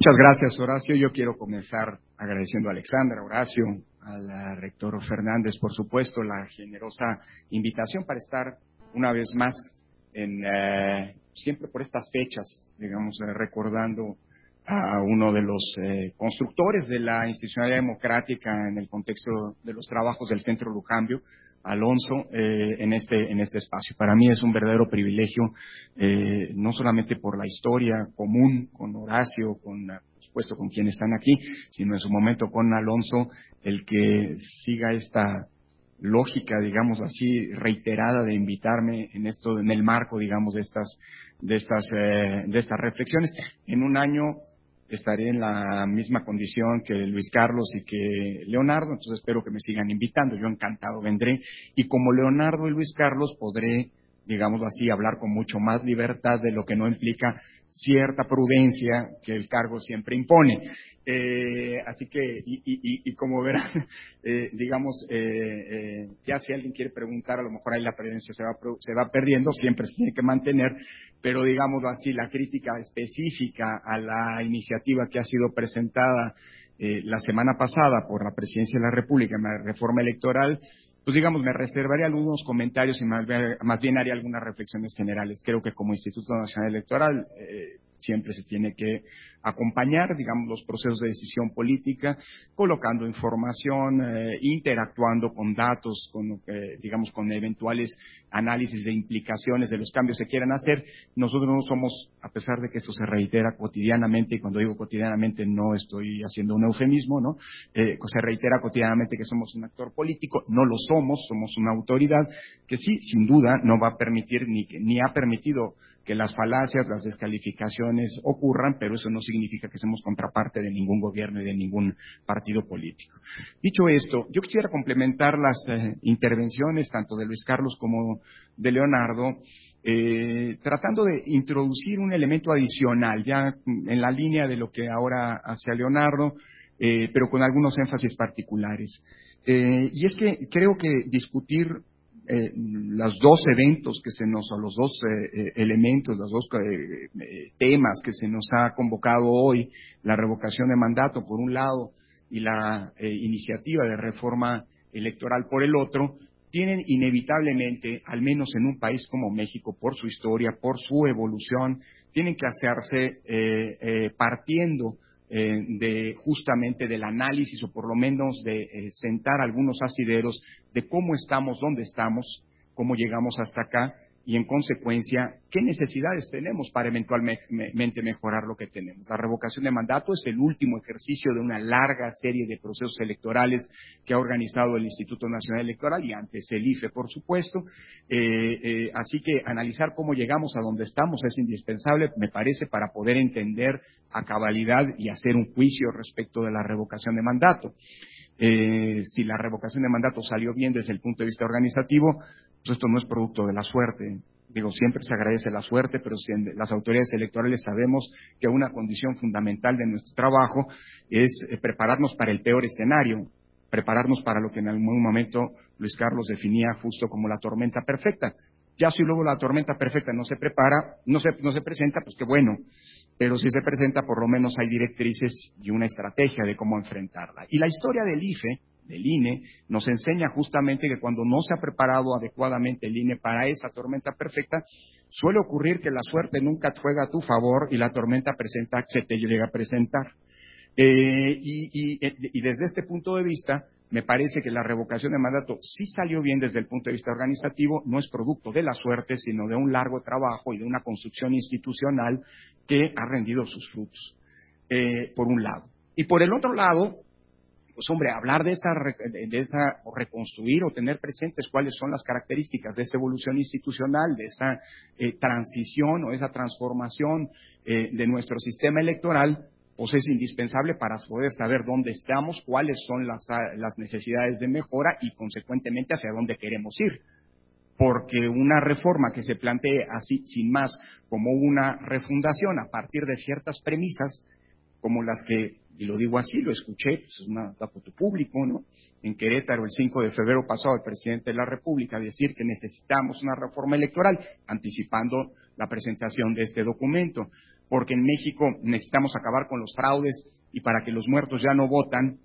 Muchas gracias, Horacio. Yo quiero comenzar agradeciendo a Alexandra, Horacio, al rector Fernández, por supuesto, la generosa invitación para estar una vez más siempre por estas fechas, digamos, recordando a uno de los constructores de la institucionalidad democrática en el contexto de los trabajos del Centro Lujambio, Alonso, en este espacio. Para mí es un verdadero privilegio, no solamente por la historia común con Horacio, por supuesto con quienes están aquí, sino en su momento con Alonso, el que siga esta lógica, digamos así, reiterada de invitarme en el marco, digamos, de estas reflexiones. En un año estaré en la misma condición que Luis Carlos y que Leonardo, entonces espero que me sigan invitando. Yo encantado vendré, y como Leonardo y Luis Carlos podré, digamos así, hablar con mucho más libertad de lo que no implica cierta prudencia que el cargo siempre impone. Así que, y como verán, digamos, ya si alguien quiere preguntar, a lo mejor ahí la prudencia se va perdiendo, siempre se tiene que mantener, pero digamos así, la crítica específica a la iniciativa que ha sido presentada la semana pasada por la Presidencia de la República en la reforma electoral, pues digamos, me reservaré algunos comentarios y más bien haré algunas reflexiones generales. Creo que como Instituto Nacional Electoral siempre se tiene que acompañar, digamos, los procesos de decisión política, colocando información, interactuando con datos, digamos, con eventuales análisis de implicaciones de los cambios que quieran hacer. Nosotros no somos, a pesar de que esto se reitera cotidianamente, y cuando digo cotidianamente no estoy haciendo un eufemismo, ¿no? Se reitera cotidianamente que somos un actor político, no lo somos una autoridad que sí, sin duda, no va a permitir ni ha permitido que las falacias, las descalificaciones ocurran, pero eso no significa que seamos contraparte de ningún gobierno y de ningún partido político. Dicho esto, yo quisiera complementar las intervenciones tanto de Luis Carlos como de Leonardo, tratando de introducir un elemento adicional, ya en la línea de lo que ahora hace Leonardo, pero con algunos énfasis particulares. Y es que creo que discutir los dos eventos o los dos elementos, los dos temas que se nos ha convocado hoy, la revocación de mandato por un lado y la iniciativa de reforma electoral por el otro, tienen inevitablemente, al menos en un país como México, por su historia, por su evolución, tienen que hacerse partiendo justamente del análisis, o por lo menos de sentar algunos asideros de cómo estamos, dónde estamos, cómo llegamos hasta acá, y en consecuencia, qué necesidades tenemos para eventualmente mejorar lo que tenemos. La revocación de mandato es el último ejercicio de una larga serie de procesos electorales que ha organizado el Instituto Nacional Electoral y antes el IFE, por supuesto. Así que analizar cómo llegamos a donde estamos es indispensable, me parece, para poder entender a cabalidad y hacer un juicio respecto de la revocación de mandato. Si la revocación de mandato salió bien desde el punto de vista organizativo, pues esto no es producto de la suerte. Digo, siempre se agradece la suerte, pero si las autoridades electorales sabemos que una condición fundamental de nuestro trabajo es prepararnos para el peor escenario, prepararnos para lo que en algún momento Luis Carlos definía justo como la tormenta perfecta. Ya si luego la tormenta perfecta no se presenta, pues qué bueno. Pero si se presenta, por lo menos hay directrices y una estrategia de cómo enfrentarla. Y la historia del IFE, del INE, nos enseña justamente que cuando no se ha preparado adecuadamente el INE para esa tormenta perfecta, suele ocurrir que la suerte nunca juega a tu favor y la tormenta se te llega a presentar. Y desde este punto de vista, me parece que la revocación de mandato sí salió bien desde el punto de vista organizativo, no es producto de la suerte, sino de un largo trabajo y de una construcción institucional que ha rendido sus frutos, por un lado. Y por el otro lado, pues hombre, hablar o reconstruir o tener presentes cuáles son las características de esa evolución institucional, de esa transición o esa transformación de nuestro sistema electoral, pues es indispensable para poder saber dónde estamos, cuáles son las necesidades de mejora y consecuentemente hacia dónde queremos ir. Porque una reforma que se plantee así, sin más, como una refundación a partir de ciertas premisas, como las que, y lo digo así, lo escuché, pues es un dato público, ¿no? En Querétaro, el 5 de febrero pasado, el presidente de la República decir que necesitamos una reforma electoral, anticipando la presentación de este documento. porque en México necesitamos acabar con los fraudes y para que los muertos ya no voten,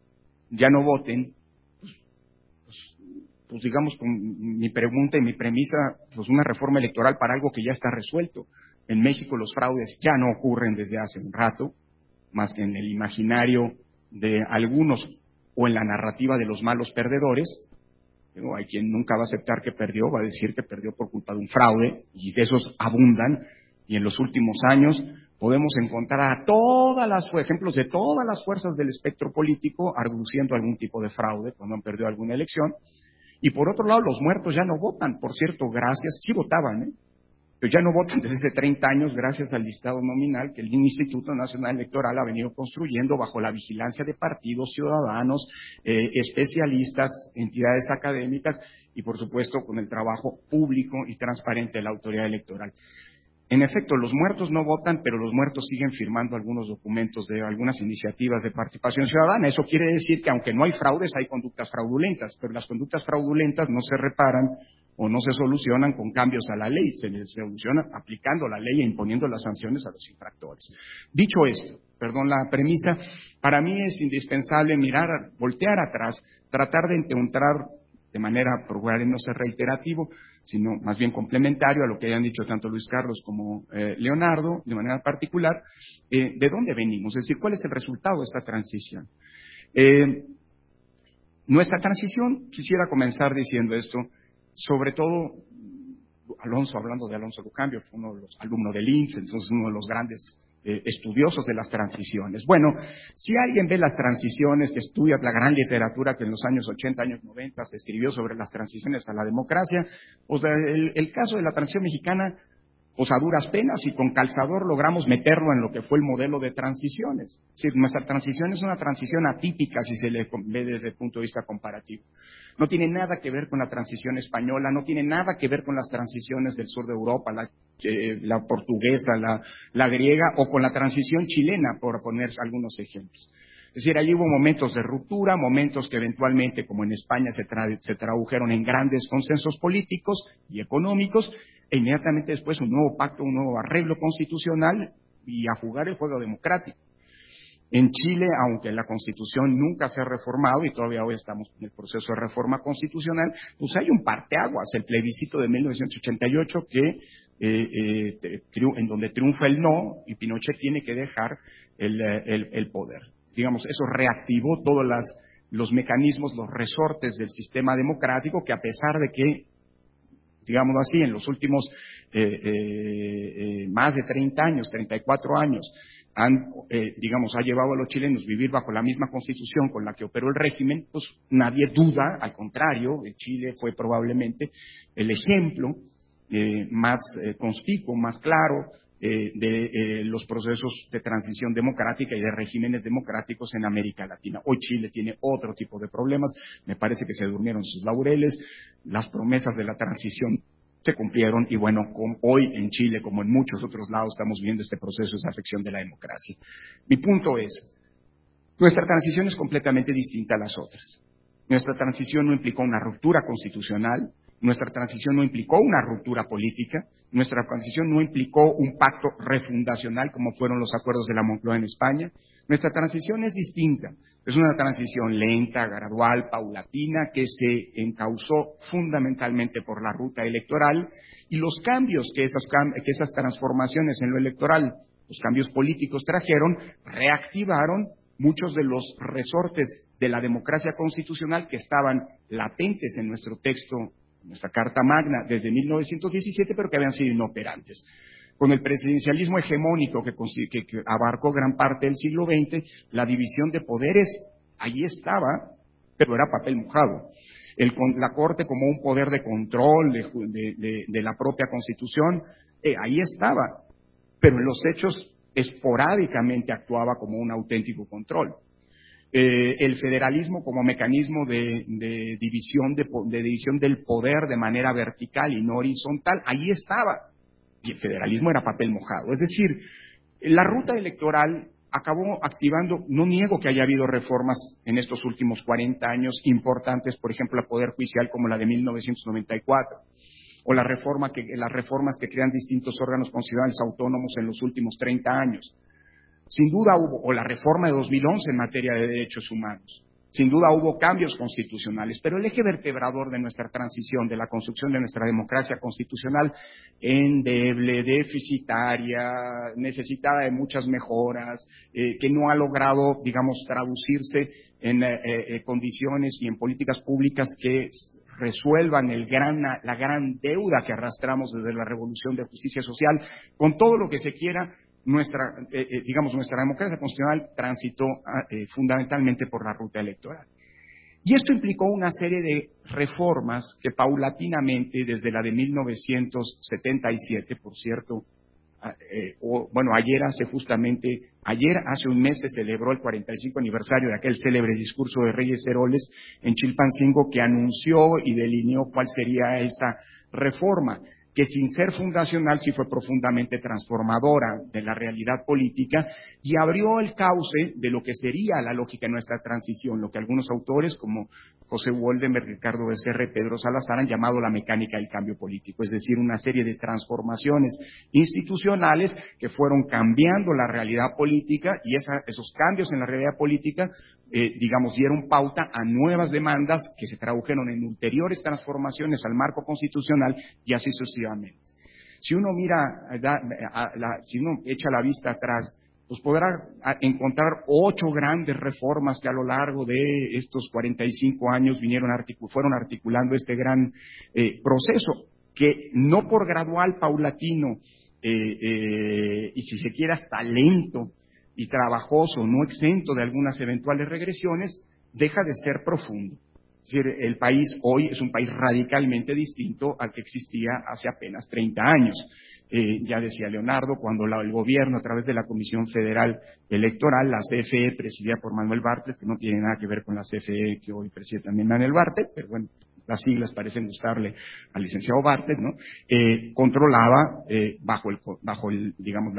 pues digamos, con mi pregunta y mi premisa, pues una reforma electoral para algo que ya está resuelto. En México los fraudes ya no ocurren desde hace un rato, más que en el imaginario de algunos o en la narrativa de los malos perdedores. Pero hay quien nunca va a aceptar que perdió, va a decir que perdió por culpa de un fraude, y de esos abundan, y en los últimos años podemos encontrar ejemplos de todas las fuerzas del espectro político arguciendo algún tipo de fraude cuando han perdido alguna elección. Y por otro lado, los muertos ya no votan, por cierto, sí votaban, pero ya no votan desde hace 30 años gracias al listado nominal que el Instituto Nacional Electoral ha venido construyendo bajo la vigilancia de partidos, ciudadanos, especialistas, entidades académicas y, por supuesto, con el trabajo público y transparente de la autoridad electoral. En efecto, los muertos no votan, pero los muertos siguen firmando algunos documentos de algunas iniciativas de participación ciudadana. Eso quiere decir que aunque no hay fraudes, hay conductas fraudulentas, pero las conductas fraudulentas no se reparan o no se solucionan con cambios a la ley, se solucionan aplicando la ley e imponiendo las sanciones a los infractores. Dicho esto, perdón la premisa, para mí es indispensable voltear atrás, tratar de encontrar de manera, procurar no ser reiterativo, sino más bien complementario a lo que hayan dicho tanto Luis Carlos como Leonardo, de manera particular, de dónde venimos, es decir, cuál es el resultado de esta transición. Nuestra transición, quisiera comenzar diciendo esto, sobre todo, Alonso, hablando de Alonso Lucambio, fue uno de los alumnos del INSS, entonces uno de los grandes estudiosos de las transiciones. Bueno, si alguien ve las transiciones, estudia la gran literatura que en los años 80, años 90 se escribió sobre las transiciones a la democracia, pues el caso de la transición mexicana, pues a duras penas y con calzador logramos meterlo en lo que fue el modelo de transiciones. Es decir, nuestra transición es una transición atípica si se le ve desde el punto de vista comparativo. No tiene nada que ver con la transición española, no tiene nada que ver con las transiciones del sur de Europa, la portuguesa, la griega, o con la transición chilena, por poner algunos ejemplos. Es decir, allí hubo momentos de ruptura, momentos que eventualmente, como en España, se tradujeron en grandes consensos políticos y económicos, e inmediatamente después un nuevo pacto, un nuevo arreglo constitucional y a jugar el juego democrático. En Chile, aunque la Constitución nunca se ha reformado y todavía hoy estamos en el proceso de reforma constitucional, pues hay un parteaguas, el plebiscito de 1988 en donde triunfa el no y Pinochet tiene que dejar el poder. Digamos, eso reactivó todos los mecanismos, los resortes del sistema democrático que a pesar de que, digamos así, en los últimos más de 30 años, 34 años, ha llevado a los chilenos a vivir bajo la misma constitución con la que operó el régimen, pues nadie duda, al contrario, Chile fue probablemente el ejemplo más conspicuo, más claro de los procesos de transición democrática y de regímenes democráticos en América Latina. Hoy Chile tiene otro tipo de problemas, me parece que se durmieron sus laureles, las promesas de la transición se cumplieron y bueno, hoy en Chile, como en muchos otros lados, estamos viendo este proceso de desafección de la democracia. Mi punto es, nuestra transición es completamente distinta a las otras. Nuestra transición no implicó una ruptura constitucional, nuestra transición no implicó una ruptura política, nuestra transición no implicó un pacto refundacional como fueron los acuerdos de la Moncloa en España. Nuestra transición es distinta, es una transición lenta, gradual, paulatina, que se encauzó fundamentalmente por la ruta electoral y los cambios que esas transformaciones en lo electoral, los cambios políticos trajeron, reactivaron muchos de los resortes de la democracia constitucional que estaban latentes en nuestro texto, en nuestra Carta Magna desde 1917, pero que habían sido inoperantes. Con el presidencialismo hegemónico que abarcó gran parte del siglo XX, la división de poderes allí estaba, pero era papel mojado. La Corte como un poder de control de la propia Constitución, ahí estaba, pero en los hechos esporádicamente actuaba como un auténtico control. El federalismo como mecanismo de división del poder de manera vertical y no horizontal, ahí estaba. Y el federalismo era papel mojado. Es decir, la ruta electoral acabó activando, no niego que haya habido reformas en estos últimos 40 años importantes, por ejemplo, al Poder Judicial como la de 1994. o las reformas que crean distintos órganos constitucionales autónomos en los últimos 30 años. Sin duda hubo, o la reforma de 2011 en materia de derechos humanos. Sin duda hubo cambios constitucionales, pero el eje vertebrador de nuestra transición, de la construcción de nuestra democracia constitucional, endeble, deficitaria, necesitada de muchas mejoras, que no ha logrado, digamos, traducirse en condiciones y en políticas públicas que resuelvan la gran deuda que arrastramos desde la Revolución de Justicia Social, con todo lo que se quiera. Nuestra democracia constitucional transitó fundamentalmente por la ruta electoral. Y esto implicó una serie de reformas que paulatinamente, desde la de 1977, por cierto, ayer hace un mes se celebró el 45 aniversario de aquel célebre discurso de Reyes Heroles en Chilpancingo, que anunció y delineó cuál sería esa reforma, que sin ser fundacional sí fue profundamente transformadora de la realidad política y abrió el cauce de lo que sería la lógica de nuestra transición, lo que algunos autores como José Woldenberg, Ricardo Becerra y Pedro Salazar han llamado la mecánica del cambio político, es decir, una serie de transformaciones institucionales que fueron cambiando la realidad política y esos cambios en la realidad política dieron pauta a nuevas demandas que se tradujeron en ulteriores transformaciones al marco constitucional y así sucesivamente. Si uno si uno echa la vista atrás, pues podrá encontrar 8 grandes reformas que a lo largo de estos 45 años fueron articulando este gran proceso, que no por gradual, paulatino, y si se quiere hasta lento y trabajoso, no exento de algunas eventuales regresiones, deja de ser profundo. Es decir, el país hoy es un país radicalmente distinto al que existía hace apenas 30 años. Ya decía Leonardo, cuando el gobierno, a través de la Comisión Federal Electoral, la CFE, presidida por Manuel Bartlett, que no tiene nada que ver con la CFE que hoy preside también Manuel Bartlett, pero bueno, las siglas parecen gustarle al licenciado Bartlett, ¿no? Controlaba bajo el digamos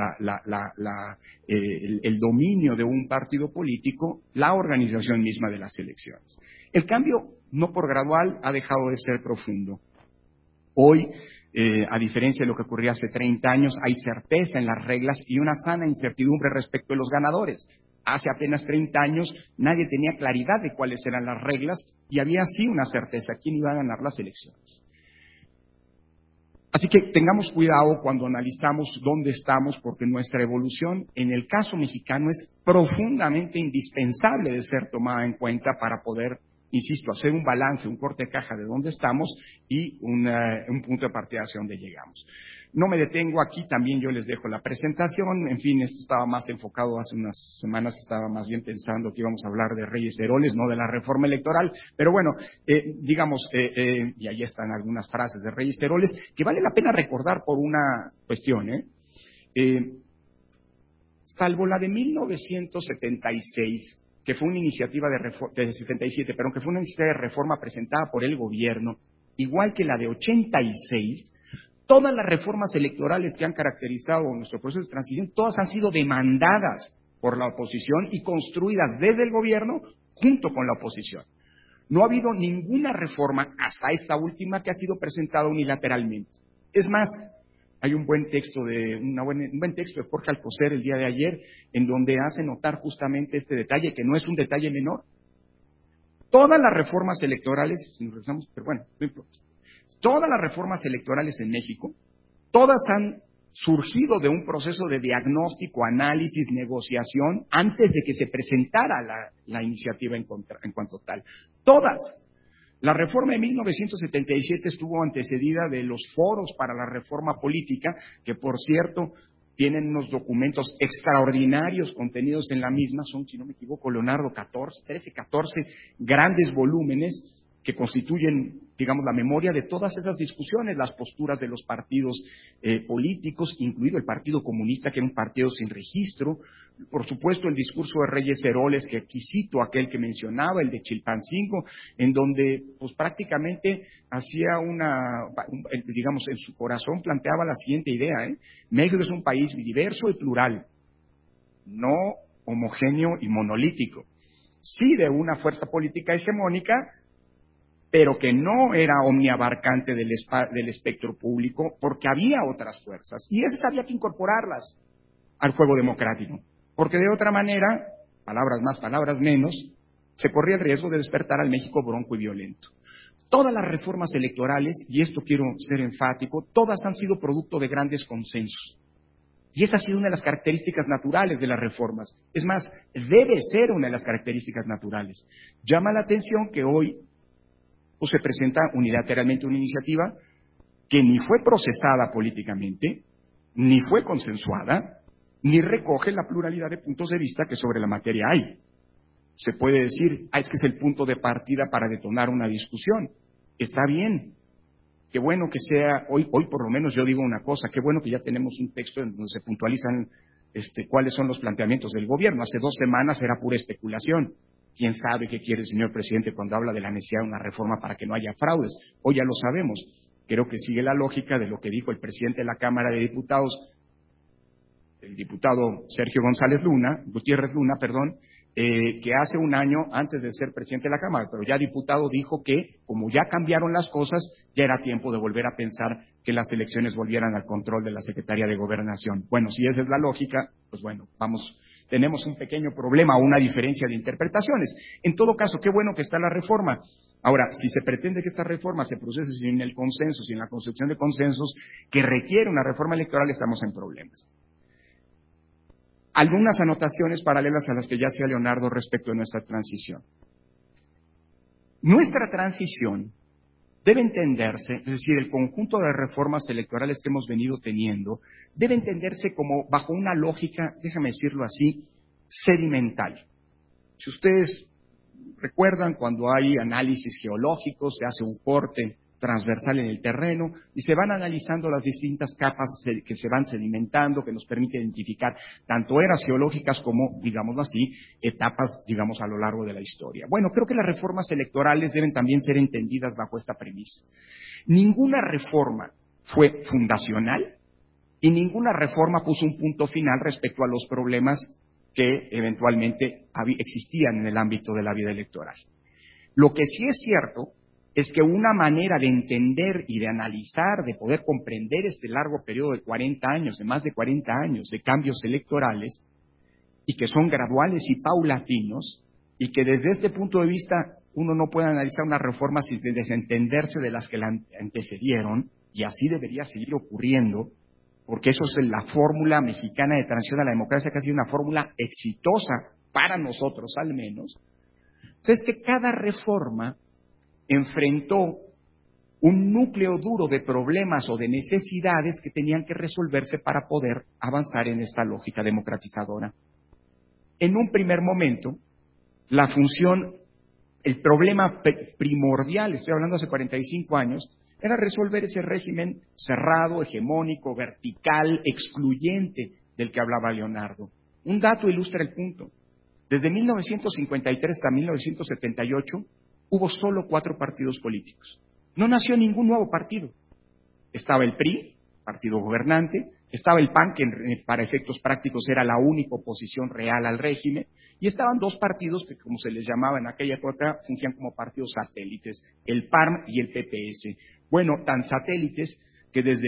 el dominio de un partido político la organización misma de las elecciones. El cambio, no por gradual, ha dejado de ser profundo. Hoy, a diferencia de lo que ocurría hace 30 años, hay certeza en las reglas y una sana incertidumbre respecto de los ganadores. Hace apenas 30 años nadie tenía claridad de cuáles eran las reglas y había sí una certeza, quién iba a ganar las elecciones. Así que tengamos cuidado cuando analizamos dónde estamos, porque nuestra evolución, en el caso mexicano, es profundamente indispensable de ser tomada en cuenta para poder, insisto, hacer un balance, un corte de caja de dónde estamos y un punto de partida hacia dónde llegamos. No me detengo aquí, también yo les dejo la presentación. En fin, esto estaba más enfocado hace unas semanas, estaba más bien pensando que íbamos a hablar de Reyes Heroles, no de la reforma electoral, pero bueno, y ahí están algunas frases de Reyes Heroles, que vale la pena recordar por una cuestión, salvo la de 1976, que fue una iniciativa de 77, pero que fue una iniciativa de reforma presentada por el gobierno, igual que la de 86, todas las reformas electorales que han caracterizado nuestro proceso de transición, todas han sido demandadas por la oposición y construidas desde el gobierno junto con la oposición. No ha habido ninguna reforma, hasta esta última, que ha sido presentada unilateralmente. Es más, hay un buen texto de Jorge Alcocer el día de ayer, en donde hace notar justamente este detalle, que no es un detalle menor. Todas las reformas electorales, si nos revisamos, pero bueno, no importa. Todas las reformas electorales en México, todas han surgido de un proceso de diagnóstico, análisis, negociación, antes de que se presentara la iniciativa en cuanto tal. Todas. La reforma de 1977 estuvo antecedida de los foros para la reforma política, que por cierto tienen unos documentos extraordinarios contenidos en la misma, son, si no me equivoco, Leonardo, 13, 14 grandes volúmenes que constituyen, digamos, la memoria de todas esas discusiones, las posturas de los partidos políticos, incluido el Partido Comunista, que era un partido sin registro, por supuesto el discurso de Reyes Heroles, que aquí cito aquel que mencionaba, el de Chilpancingo, en donde pues prácticamente hacía digamos, en su corazón planteaba la siguiente idea, México es un país diverso y plural, no homogéneo y monolítico, sí de una fuerza política hegemónica, pero que no era omniabarcante del espectro público, porque había otras fuerzas, y esas había que incorporarlas al juego democrático, porque de otra manera, palabras más, palabras menos, se corría el riesgo de despertar al México bronco y violento. Todas las reformas electorales, y esto quiero ser enfático, todas han sido producto de grandes consensos. Y esa ha sido una de las características naturales de las reformas. Es más, debe ser una de las características naturales. Llama la atención que hoy se presenta unilateralmente una iniciativa que ni fue procesada políticamente, ni fue consensuada, ni recoge la pluralidad de puntos de vista que sobre la materia hay. Se puede decir, es que es el punto de partida para detonar una discusión. Está bien. Qué bueno que sea, hoy por lo menos yo digo una cosa, qué bueno que ya tenemos un texto en donde se puntualizan cuáles son los planteamientos del gobierno. Hace 2 semanas era pura especulación. ¿Quién sabe qué quiere el señor presidente cuando habla de la necesidad de una reforma para que no haya fraudes? Hoy ya lo sabemos. Creo que sigue la lógica de lo que dijo el presidente de la Cámara de Diputados, el diputado Sergio Gutiérrez Luna, que hace un año, antes de ser presidente de la Cámara, pero ya diputado, dijo que, como ya cambiaron las cosas, ya era tiempo de volver a pensar que las elecciones volvieran al control de la Secretaría de Gobernación. Bueno, si esa es la lógica, pues bueno, tenemos un pequeño problema o una diferencia de interpretaciones. En todo caso, qué bueno que está la reforma. Ahora, si se pretende que esta reforma se procese sin el consenso, sin la construcción de consensos, que requiere una reforma electoral, estamos en problemas. Algunas anotaciones paralelas a las que ya hacía Leonardo respecto de nuestra transición. Nuestra transición debe entenderse, es decir, el conjunto de reformas electorales que hemos venido teniendo, debe entenderse como bajo una lógica, déjame decirlo así, sedimental. Si ustedes recuerdan, cuando hay análisis geológicos, se hace un corte transversal en el terreno y se van analizando las distintas capas que se van sedimentando, que nos permite identificar tanto eras geológicas como, digámoslo así, etapas, digamos, a lo largo de la historia. Bueno, creo que las reformas electorales deben también ser entendidas bajo esta premisa. Ninguna reforma fue fundacional y ninguna reforma puso un punto final respecto a los problemas que eventualmente existían en el ámbito de la vida electoral. Lo que sí es cierto es que una manera de entender y de analizar, de poder comprender este largo periodo de 40 años, de más de 40 años de cambios electorales, y que son graduales y paulatinos, y que desde este punto de vista uno no puede analizar una reforma sin desentenderse de las que la antecedieron, y así debería seguir ocurriendo, porque eso es la fórmula mexicana de transición a la democracia, que ha sido una fórmula exitosa para nosotros al menos. Entonces, que cada reforma enfrentó un núcleo duro de problemas o de necesidades que tenían que resolverse para poder avanzar en esta lógica democratizadora. En un primer momento, la función, el problema primordial, estoy hablando hace 45 años, era resolver ese régimen cerrado, hegemónico, vertical, excluyente del que hablaba Leonardo. Un dato ilustra el punto. Desde 1953 hasta 1978 hubo solo 4 partidos políticos. No nació ningún nuevo partido. Estaba el PRI, partido gobernante, estaba el PAN, que para efectos prácticos era la única oposición real al régimen, y estaban 2 partidos que, como se les llamaba en aquella época, fungían como partidos satélites, el PARM y el PPS. Bueno, tan satélites que desde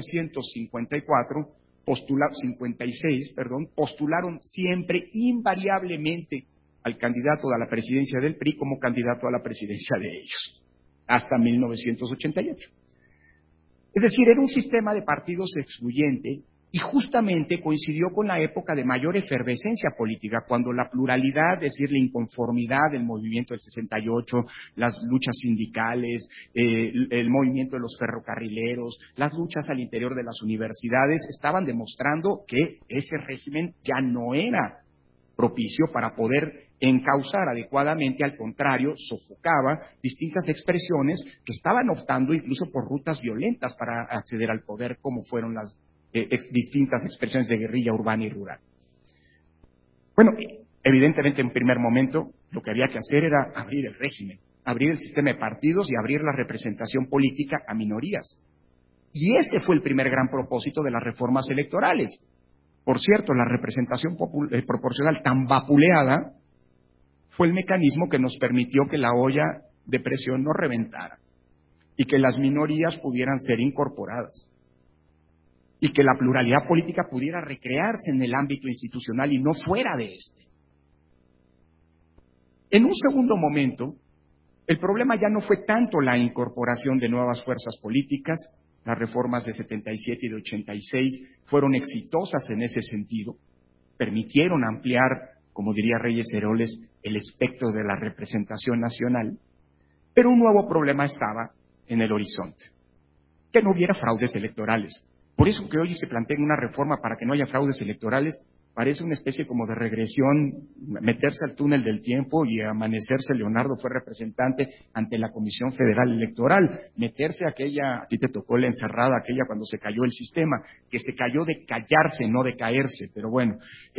1956, postularon siempre, invariablemente, al candidato a la presidencia del PRI como candidato a la presidencia de ellos, hasta 1988. Es decir, era un sistema de partidos excluyente y justamente coincidió con la época de mayor efervescencia política, cuando la pluralidad, es decir, la inconformidad del movimiento del 68, las luchas sindicales, el movimiento de los ferrocarrileros, las luchas al interior de las universidades, estaban demostrando que ese régimen ya no era propicio para poder encauzar adecuadamente, al contrario, sofocaba distintas expresiones que estaban optando incluso por rutas violentas para acceder al poder, como fueron las distintas expresiones de guerrilla urbana y rural. Bueno, evidentemente en primer momento lo que había que hacer era abrir el régimen, abrir el sistema de partidos y abrir la representación política a minorías. Y ese fue el primer gran propósito de las reformas electorales. Por cierto, la representación proporcional tan vapuleada fue el mecanismo que nos permitió que la olla de presión no reventara y que las minorías pudieran ser incorporadas y que la pluralidad política pudiera recrearse en el ámbito institucional y no fuera de este. En un segundo momento, el problema ya no fue tanto la incorporación de nuevas fuerzas políticas. Las reformas de 77 y de 86 fueron exitosas en ese sentido, permitieron ampliar, como diría Reyes Heroles, el espectro de la representación nacional, pero un nuevo problema estaba en el horizonte, que no hubiera fraudes electorales. Por eso que hoy se plantea una reforma para que no haya fraudes electorales, parece una especie como de regresión, meterse al túnel del tiempo y amanecerse. Leonardo fue representante ante la Comisión Federal Electoral, meterse aquella, a ti te tocó la encerrada aquella cuando se cayó el sistema, que se cayó de callarse, no de caerse, pero bueno,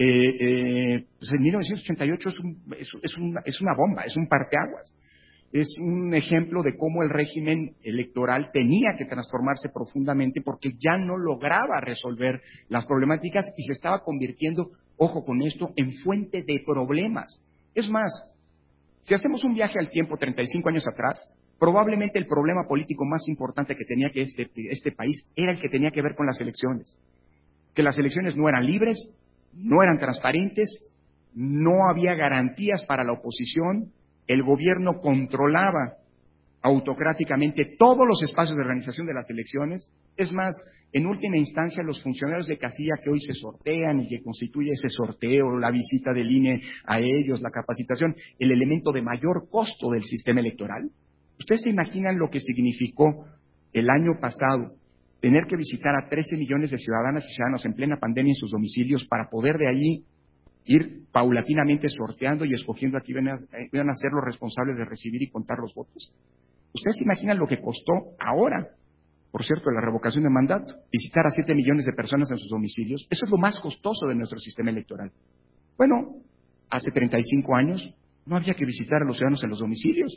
pues en 1988 es una bomba, es un parteaguas. Es un ejemplo de cómo el régimen electoral tenía que transformarse profundamente porque ya no lograba resolver las problemáticas y se estaba convirtiendo, ojo con esto, en fuente de problemas. Es más, si hacemos un viaje al tiempo 35 años atrás, probablemente el problema político más importante que tenía que este país era el que tenía que ver con las elecciones. Que las elecciones no eran libres, no eran transparentes, no había garantías para la oposición. El gobierno controlaba autocráticamente todos los espacios de organización de las elecciones. Es más, en última instancia, los funcionarios de casilla que hoy se sortean y que constituye ese sorteo, la visita del INE a ellos, la capacitación, el elemento de mayor costo del sistema electoral. ¿Ustedes se imaginan lo que significó el año pasado tener que visitar a 13 millones de ciudadanas y ciudadanos en plena pandemia en sus domicilios para poder de ahí ir paulatinamente sorteando y escogiendo a quienes iban a ser los responsables de recibir y contar los votos? ¿Ustedes se imaginan lo que costó ahora, por cierto, la revocación de mandato, visitar a 7 millones de personas en sus domicilios? Eso es lo más costoso de nuestro sistema electoral. Bueno, hace 35 años no había que visitar a los ciudadanos en los domicilios.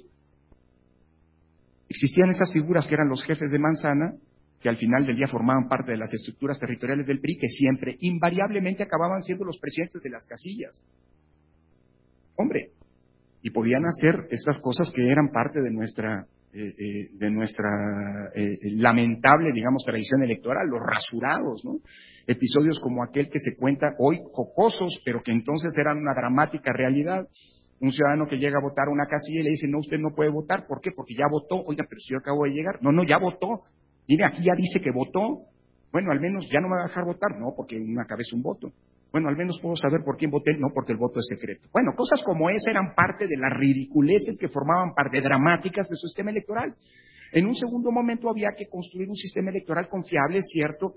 Existían esas figuras que eran los jefes de manzana, que al final del día formaban parte de las estructuras territoriales del PRI, que siempre, invariablemente, acababan siendo los presidentes de las casillas. Hombre, y podían hacer estas cosas que eran parte de nuestra lamentable, digamos, tradición electoral, los rasurados, ¿no? Episodios como aquel que se cuenta hoy jocosos, pero que entonces eran una dramática realidad. Un ciudadano que llega a votar a una casilla y le dice, no, usted no puede votar. ¿Por qué? Porque ya votó. Oiga, pero si yo acabo de llegar. No, ya votó. Mire, aquí ya dice que votó. Bueno, al menos ya no me va a dejar votar. No, porque una cabeza un voto. Bueno, al menos puedo saber por quién voté. No, porque el voto es secreto. Bueno, cosas como esa eran parte de las ridiculeces que formaban parte dramáticas de su sistema electoral. En un segundo momento había que construir un sistema electoral confiable, cierto,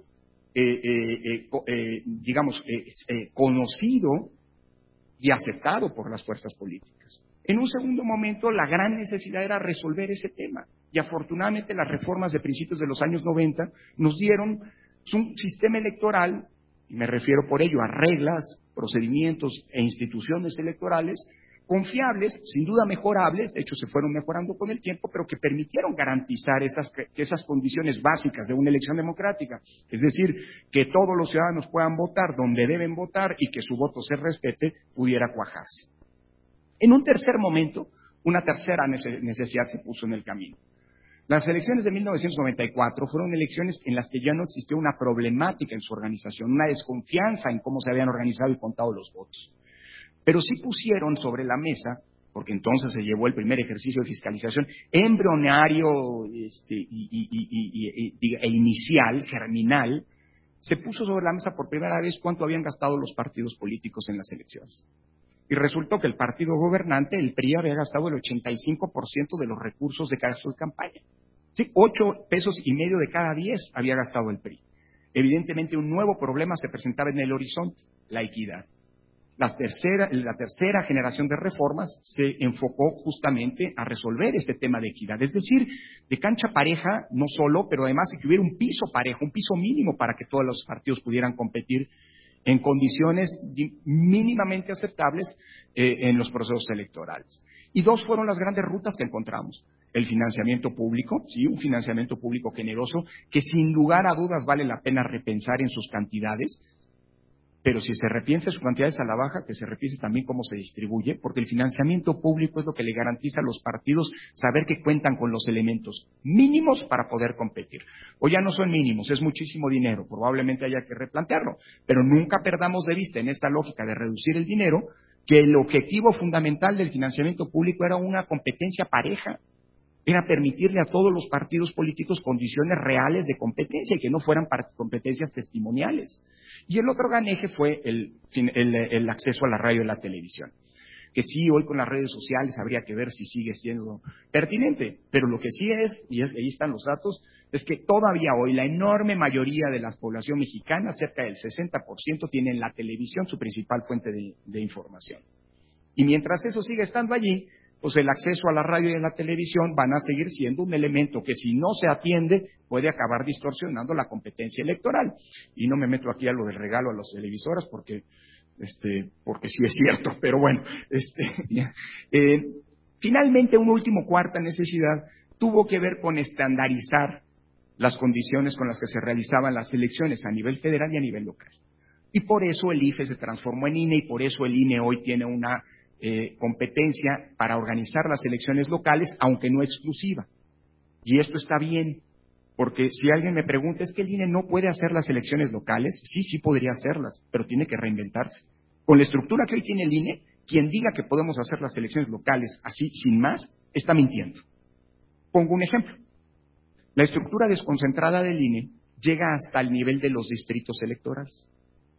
conocido y aceptado por las fuerzas políticas. En un segundo momento, la gran necesidad era resolver ese tema. Y afortunadamente las reformas de principios de los años 90 nos dieron un sistema electoral, y me refiero por ello a reglas, procedimientos e instituciones electorales confiables, sin duda mejorables, de hecho se fueron mejorando con el tiempo, pero que permitieron garantizar esas condiciones básicas de una elección democrática, es decir, que todos los ciudadanos puedan votar donde deben votar y que su voto se respete, pudiera cuajarse. En un tercer momento, una tercera necesidad se puso en el camino. Las elecciones de 1994 fueron elecciones en las que ya no existió una problemática en su organización, una desconfianza en cómo se habían organizado y contado los votos. Pero sí pusieron sobre la mesa, porque entonces se llevó el primer ejercicio de fiscalización embrionario e inicial, germinal, se puso sobre la mesa por primera vez cuánto habían gastado los partidos políticos en las elecciones. Y resultó que el partido gobernante, el PRI, había gastado el 85% de los recursos de gasto de campaña. Sí, 8.5 pesos de cada 10 había gastado el PRI. Evidentemente un nuevo problema se presentaba en el horizonte, la equidad. La tercera generación de reformas se enfocó justamente a resolver este tema de equidad, es decir, de cancha pareja, no solo, pero además de que hubiera un piso parejo, un piso mínimo para que todos los partidos pudieran competir en condiciones mínimamente aceptables en los procesos electorales. Y dos fueron las grandes rutas que encontramos. El financiamiento público, sí, un financiamiento público generoso que sin lugar a dudas vale la pena repensar en sus cantidades, Pero si se repiensa sus cantidades a la baja, que se repiense también cómo se distribuye, porque el financiamiento público es lo que le garantiza a los partidos saber que cuentan con los elementos mínimos para poder competir. O ya no son mínimos, es muchísimo dinero, probablemente haya que replantearlo, pero nunca perdamos de vista en esta lógica de reducir el dinero que el objetivo fundamental del financiamiento público era una competencia pareja. Era permitirle a todos los partidos políticos condiciones reales de competencia y que no fueran competencias testimoniales. Y el otro gran eje fue el acceso a la radio y la televisión, que sí, hoy con las redes sociales habría que ver si sigue siendo pertinente, pero lo que sí es, y ahí están los datos, es que todavía hoy la enorme mayoría de la población mexicana, cerca del 60%, tienen la televisión su principal fuente de información. Y mientras eso sigue estando allí, pues el acceso a la radio y a la televisión van a seguir siendo un elemento que si no se atiende puede acabar distorsionando la competencia electoral. Y no me meto aquí a lo del regalo a las televisoras porque sí es cierto, pero bueno, finalmente una última cuarta necesidad tuvo que ver con estandarizar las condiciones con las que se realizaban las elecciones a nivel federal y a nivel local. Y por eso el IFE se transformó en INE y por eso el INE hoy tiene una competencia para organizar las elecciones locales, aunque no exclusiva. Y esto está bien, porque si alguien me pregunta, ¿es que el INE no puede hacer las elecciones locales? Sí podría hacerlas, pero tiene que reinventarse. Con la estructura que hoy tiene el INE, quien diga que podemos hacer las elecciones locales así, sin más, está mintiendo. Pongo un ejemplo. La estructura desconcentrada del INE llega hasta el nivel de los distritos electorales.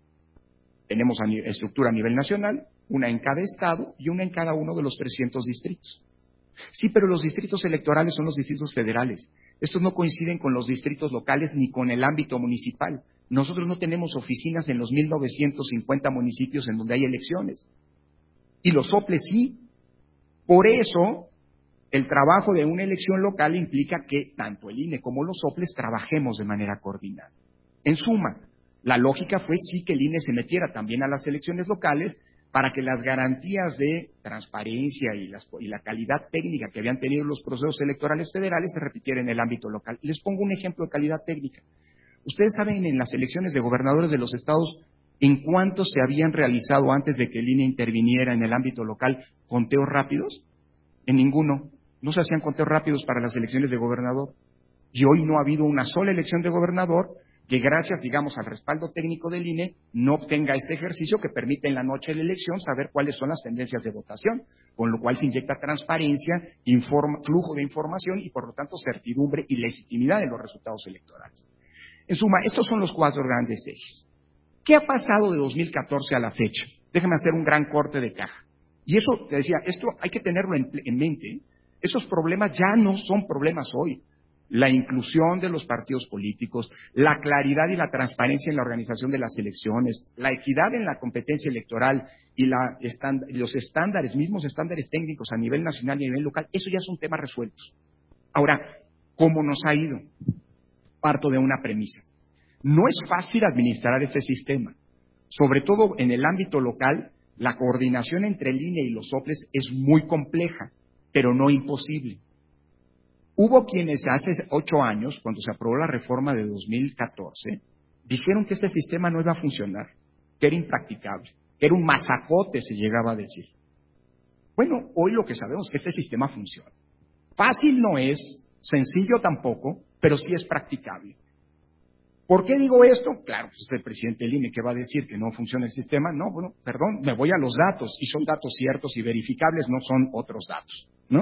Tenemos estructura a nivel nacional, una en cada estado y una en cada uno de los 300 distritos. Sí, pero los distritos electorales son los distritos federales. Estos no coinciden con los distritos locales ni con el ámbito municipal. Nosotros no tenemos oficinas en los 1950 municipios en donde hay elecciones. Y los soples sí. Por eso, el trabajo de una elección local implica que tanto el INE como los soples trabajemos de manera coordinada. En suma, la lógica fue sí que el INE se metiera también a las elecciones locales para que las garantías de transparencia y la calidad técnica que habían tenido los procesos electorales federales se repitieran en el ámbito local. Les pongo un ejemplo de calidad técnica. Ustedes saben en las elecciones de gobernadores de los estados en cuántos se habían realizado antes de que el INE interviniera en el ámbito local conteos rápidos. En ninguno. No se hacían conteos rápidos para las elecciones de gobernador. Y hoy no ha habido una sola elección de gobernador que gracias, digamos, al respaldo técnico del INE, no obtenga este ejercicio que permite en la noche de la elección saber cuáles son las tendencias de votación, con lo cual se inyecta transparencia, flujo de información y, por lo tanto, certidumbre y legitimidad de los resultados electorales. En suma, estos son los cuatro grandes ejes. ¿Qué ha pasado de 2014 a la fecha? Déjeme hacer un gran corte de caja. Y eso, te decía, esto hay que tenerlo en mente. Esos problemas ya no son problemas hoy. La inclusión de los partidos políticos, la claridad y la transparencia en la organización de las elecciones, la equidad en la competencia electoral y los estándares, mismos estándares técnicos a nivel nacional y a nivel local, eso ya son temas resueltos. Ahora, ¿cómo nos ha ido? Parto de una premisa. No es fácil administrar ese sistema. Sobre todo en el ámbito local, la coordinación entre el INE y los soples es muy compleja, pero no imposible. Hubo quienes hace 8 años, cuando se aprobó la reforma de 2014, dijeron que este sistema no iba a funcionar, que era impracticable, que era un masacote, se llegaba a decir. Bueno, hoy lo que sabemos es que este sistema funciona. Fácil no es, sencillo tampoco, pero sí es practicable. ¿Por qué digo esto? Claro, pues es el presidente del INE que va a decir que no funciona el sistema. No, bueno, perdón, me voy a los datos, y son datos ciertos y verificables, no son otros datos, ¿no?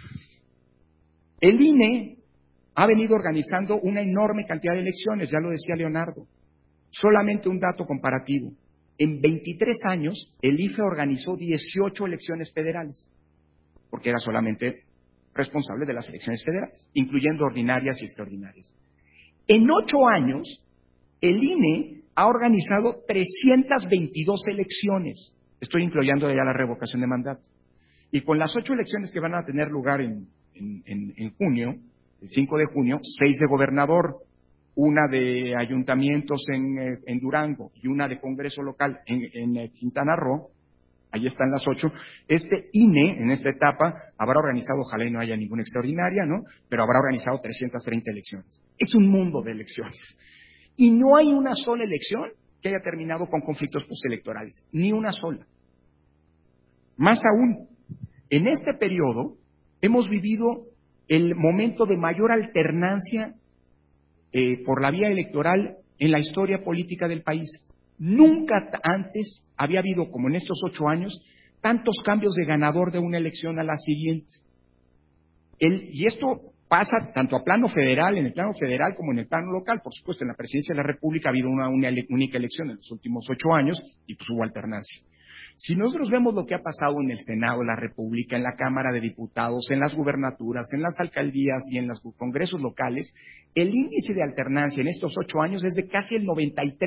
El INE ha venido organizando una enorme cantidad de elecciones, ya lo decía Leonardo. Solamente un dato comparativo. En 23 años, el IFE organizó 18 elecciones federales, porque era solamente responsable de las elecciones federales, incluyendo ordinarias y extraordinarias. En 8 años, el INE ha organizado 322 elecciones. Estoy incluyendo ya la revocación de mandato. Y con las 8 elecciones que van a tener lugar en junio, el 5 de junio, 6 de gobernador, una de ayuntamientos en Durango y una de Congreso local en Quintana Roo, ahí están las 8. Este INE, en esta etapa, habrá organizado, ojalá y no haya ninguna extraordinaria, ¿no? Pero habrá organizado 330 elecciones. Es un mundo de elecciones. Y no hay una sola elección que haya terminado con conflictos postelectorales, ni una sola. Más aún, en este periodo hemos vivido el momento de mayor alternancia por la vía electoral en la historia política del país. Nunca antes había habido, como en estos 8 años, tantos cambios de ganador de una elección a la siguiente. Y esto pasa tanto a plano federal, en el plano federal como en el plano local. Por supuesto, en la presidencia de la República ha habido una única elección en los últimos 8 años y pues hubo alternancia. Si nosotros vemos lo que ha pasado en el Senado de la República, en la Cámara de Diputados, en las gubernaturas, en las alcaldías y en los congresos locales, el índice de alternancia en estos 8 años es de casi el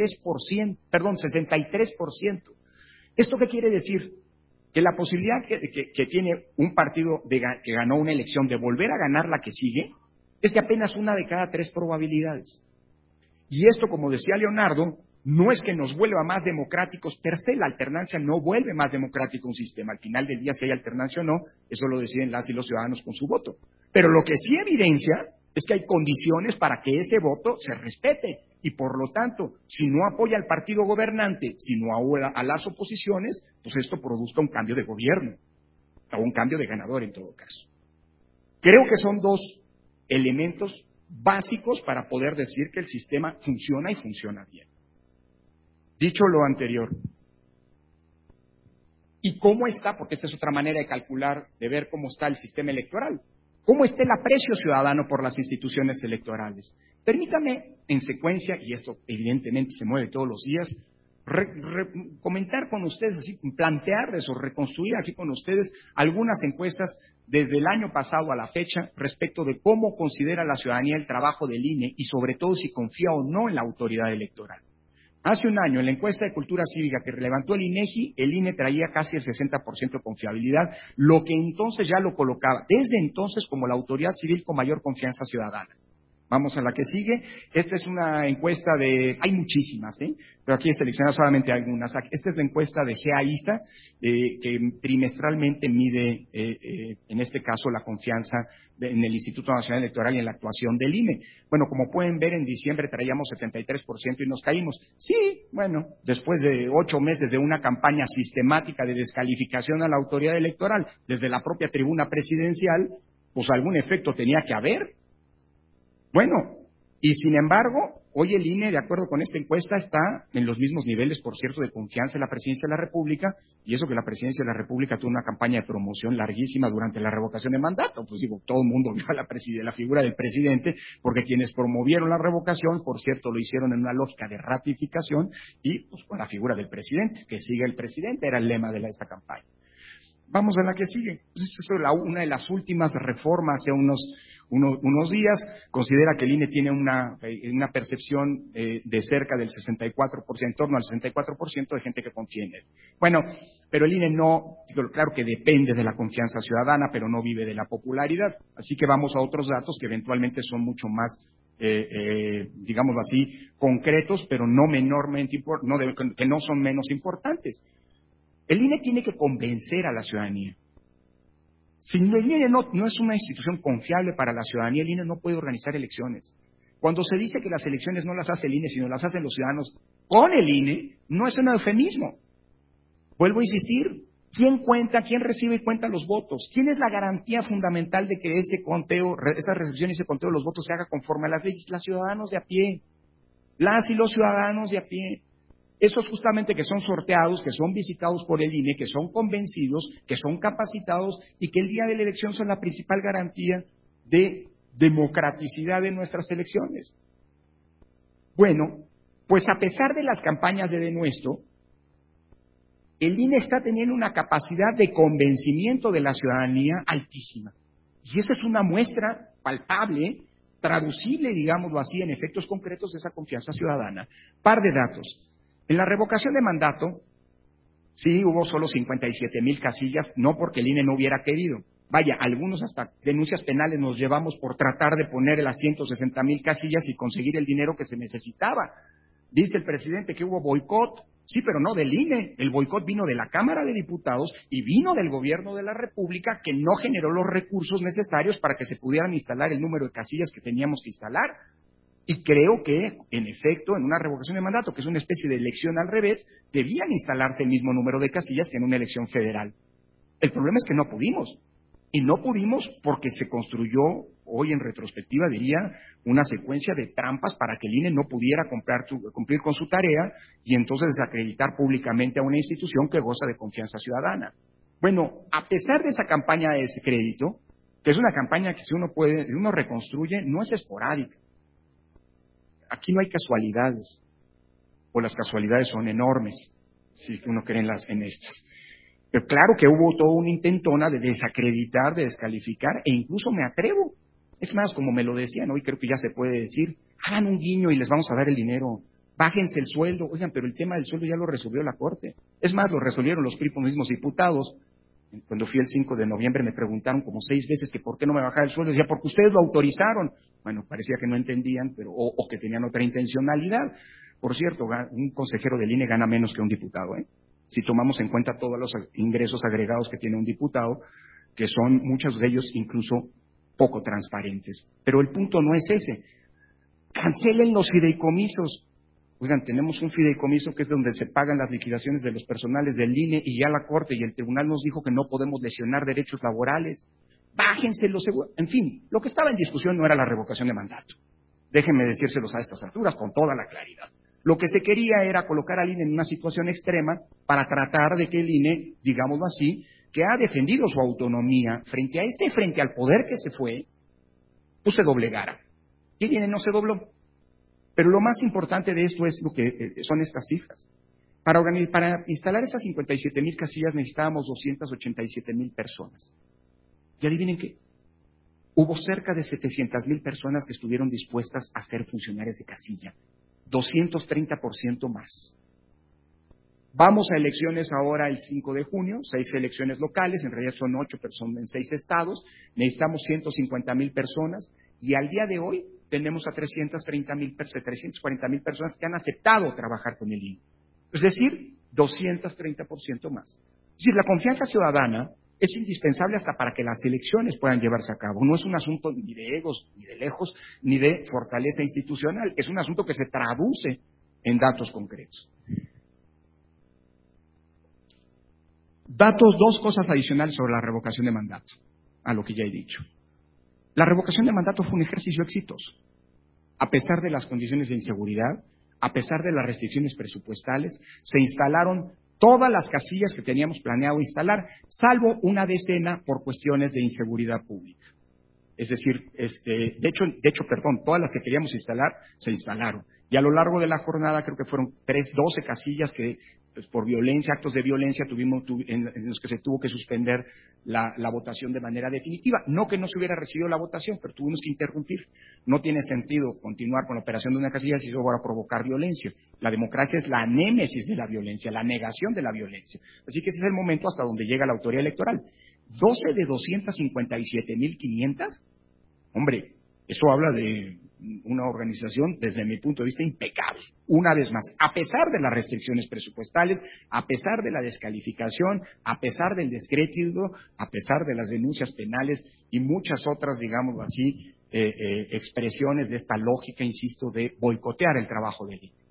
63%. ¿Esto qué quiere decir? Que la posibilidad que tiene un partido que ganó una elección de volver a ganar la que sigue es de apenas 1 de cada 3 probabilidades. Y esto, como decía Leonardo, no es que nos vuelva más democráticos per se, la alternancia no vuelve más democrático un sistema. Al final del día, si hay alternancia o no, eso lo deciden las y los ciudadanos con su voto. Pero lo que sí evidencia es que hay condiciones para que ese voto se respete. Y por lo tanto, si no apoya al partido gobernante, sino a las oposiciones, pues esto produzca un cambio de gobierno, o un cambio de ganador en todo caso. Creo que son 2 elementos básicos para poder decir que el sistema funciona y funciona bien. Dicho lo anterior, ¿y cómo está? Porque esta es otra manera de calcular, de ver cómo está el sistema electoral. ¿Cómo está el aprecio ciudadano por las instituciones electorales? Permítame, en secuencia, y esto evidentemente se mueve todos los días, comentar con ustedes, así, plantearles o reconstruir aquí con ustedes algunas encuestas desde el año pasado a la fecha respecto de cómo considera la ciudadanía el trabajo del INE y sobre todo si confía o no en la autoridad electoral. Hace un año, en la encuesta de cultura cívica que levantó el INEGI, el INE traía casi el 60% de confiabilidad, lo que entonces ya lo colocaba desde entonces como la autoridad civil con mayor confianza ciudadana. Vamos a la que sigue. Esta es una encuesta hay muchísimas, pero aquí he seleccionado solamente algunas. Esta es la encuesta de GEA-ISA, que trimestralmente mide, en este caso, la confianza en el Instituto Nacional Electoral y en la actuación del INE. Bueno, como pueden ver, en diciembre traíamos 73% y nos caímos. Sí, bueno, después de 8 meses de una campaña sistemática de descalificación a la autoridad electoral desde la propia tribuna presidencial, pues algún efecto tenía que haber. Bueno, y sin embargo, hoy el INE, de acuerdo con esta encuesta, está en los mismos niveles, por cierto, de confianza en la Presidencia de la República, y eso que la Presidencia de la República tuvo una campaña de promoción larguísima durante la revocación de mandato. Pues digo, todo el mundo vio la figura del presidente, porque quienes promovieron la revocación, por cierto, lo hicieron en una lógica de ratificación, y pues con la figura del presidente, que siga el presidente, era el lema de esta campaña. Vamos a la que sigue. Pues esto es una de las últimas reformas hace unos días. Considera que el INE tiene una percepción de cerca del 64%, en torno al 64% de gente que confía en él. Bueno, pero el INE claro que depende de la confianza ciudadana, pero no vive de la popularidad. Así que vamos a otros datos que eventualmente son mucho más, digámoslo así, concretos, pero que no son menos importantes. El INE tiene que convencer a la ciudadanía. Si el INE no es una institución confiable para la ciudadanía, el INE no puede organizar elecciones. Cuando se dice que las elecciones no las hace el INE, sino las hacen los ciudadanos con el INE, no es un eufemismo. Vuelvo a insistir, ¿quién recibe y cuenta los votos? ¿Quién es la garantía fundamental de que ese conteo, esa recepción y ese conteo de los votos se haga conforme a las leyes? Los ciudadanos de a pie. Las y los ciudadanos de a pie. Esos justamente que son sorteados, que son visitados por el INE, que son convencidos, que son capacitados y que el día de la elección son la principal garantía de democraticidad de nuestras elecciones. Bueno, pues a pesar de las campañas de denuesto, el INE está teniendo una capacidad de convencimiento de la ciudadanía altísima. Y eso es una muestra palpable, traducible, digámoslo así, en efectos concretos de esa confianza ciudadana. Par de datos. En la revocación de mandato, sí hubo solo 57,000 casillas, no porque el INE no hubiera querido. Vaya, algunos hasta denuncias penales nos llevamos por tratar de poner las 160,000 casillas y conseguir el dinero que se necesitaba. Dice el presidente que hubo boicot, sí, pero no del INE. El boicot vino de la Cámara de Diputados y vino del Gobierno de la República, que no generó los recursos necesarios para que se pudieran instalar el número de casillas que teníamos que instalar. Y creo que, en efecto, en una revocación de mandato, que es una especie de elección al revés, debían instalarse el mismo número de casillas que en una elección federal. El problema es que no pudimos. Y no pudimos porque se construyó, hoy en retrospectiva diría, una secuencia de trampas para que el INE no pudiera cumplir con su tarea y entonces desacreditar públicamente a una institución que goza de confianza ciudadana. Bueno, a pesar de esa campaña de descrédito, que es una campaña que si uno reconstruye, no es esporádica. Aquí no hay casualidades, o las casualidades son enormes, si uno cree en estas. Pero claro que hubo todo una intentona de desacreditar, de descalificar, e incluso me atrevo. Es más, como me lo decían, hoy creo que ya se puede decir, hagan un guiño y les vamos a dar el dinero, bájense el sueldo. Oigan, pero el tema del sueldo ya lo resolvió la Corte. Es más, lo resolvieron los mismos diputados. Cuando fui el 5 de noviembre me preguntaron como 6 veces que por qué no me bajaba el sueldo. Decía, porque ustedes lo autorizaron. Bueno, parecía que no entendían, pero o que tenían otra intencionalidad. Por cierto, un consejero del INE gana menos que un diputado, si tomamos en cuenta todos los ingresos agregados que tiene un diputado, que son muchos de ellos incluso poco transparentes. Pero el punto no es ese. Cancelen los fideicomisos. Oigan, tenemos un fideicomiso que es donde se pagan las liquidaciones de los personales del INE y ya la Corte y el Tribunal nos dijo que no podemos lesionar derechos laborales. Bájense los seguros. En fin, lo que estaba en discusión no era la revocación de mandato. Déjenme decírselos a estas alturas con toda la claridad. Lo que se quería era colocar al INE en una situación extrema para tratar de que el INE, digámoslo así, que ha defendido su autonomía frente al poder que se fue, pues se doblegara. Y el INE no se dobló. Pero lo más importante de esto es lo que son estas cifras. Para instalar esas 57,000 casillas necesitábamos 287,000 personas. ¿Y adivinen qué? Hubo cerca de 700,000 personas que estuvieron dispuestas a ser funcionarias de casilla. 230% más. Vamos a elecciones ahora el 5 de junio, 6 elecciones locales, en realidad son 8, pero son en 6 estados, necesitamos 150,000 personas, y al día de hoy tenemos a 340,000 personas que han aceptado trabajar con el INE. Es decir, 230% más. Es decir, la confianza ciudadana es indispensable hasta para que las elecciones puedan llevarse a cabo. No es un asunto ni de egos, ni de lejos, ni de fortaleza institucional. Es un asunto que se traduce en datos concretos. Dos cosas adicionales sobre la revocación de mandato, a lo que ya he dicho. La revocación de mandato fue un ejercicio exitoso. A pesar de las condiciones de inseguridad, a pesar de las restricciones presupuestales, se instalaron todas las casillas que teníamos planeado instalar, salvo una decena por cuestiones de inseguridad pública. Es decir, de hecho, todas las que queríamos instalar, se instalaron. Y a lo largo de la jornada creo que fueron 12 casillas que, pues, por violencia, actos de violencia, en los que se tuvo que suspender la votación de manera definitiva. No que no se hubiera recibido la votación, pero tuvimos que interrumpir. No tiene sentido continuar con la operación de una casilla si eso va a provocar violencia. La democracia es la némesis de la violencia, la negación de la violencia. Así que ese es el momento hasta donde llega la autoridad electoral. 12 de 257,500. Hombre, eso habla de una organización, desde mi punto de vista, impecable. Una vez más, a pesar de las restricciones presupuestales, a pesar de la descalificación, a pesar del descrédito, a pesar de las denuncias penales y muchas otras, digámoslo así, expresiones de esta lógica, insisto, de boicotear el trabajo del INE.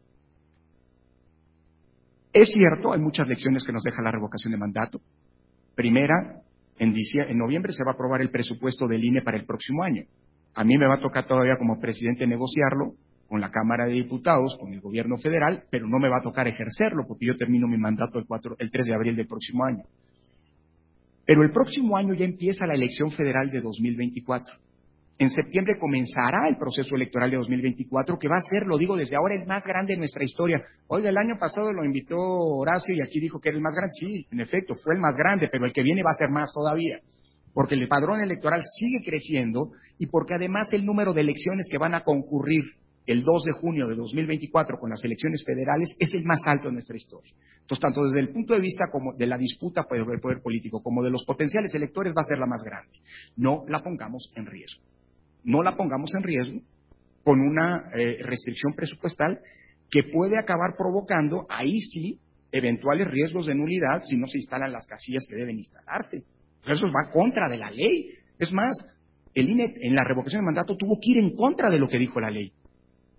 Es cierto, hay muchas lecciones que nos deja la revocación de mandato. Primera, en noviembre se va a aprobar el presupuesto del INE para el próximo año. A mí me va a tocar todavía como presidente negociarlo con la Cámara de Diputados, con el gobierno federal, pero no me va a tocar ejercerlo porque yo termino mi mandato el 3 de abril del próximo año. Pero el próximo año ya empieza la elección federal de 2024. En septiembre comenzará el proceso electoral de 2024, que va a ser, lo digo desde ahora, el más grande de nuestra historia. Oiga, el año pasado lo invitó Horacio y aquí dijo que era el más grande. Sí, en efecto, fue el más grande, pero el que viene va a ser más todavía, porque el padrón electoral sigue creciendo y porque además el número de elecciones que van a concurrir el 2 de junio de 2024 con las elecciones federales es el más alto de nuestra historia. Entonces, tanto desde el punto de vista como de la disputa por el poder político como de los potenciales electores va a ser la más grande. No la pongamos en riesgo. No la pongamos en riesgo con una restricción presupuestal que puede acabar provocando, ahí sí, eventuales riesgos de nulidad si no se instalan las casillas que deben instalarse. Eso va contra de la ley. Es más, el INE en la revocación de mandato tuvo que ir en contra de lo que dijo la ley.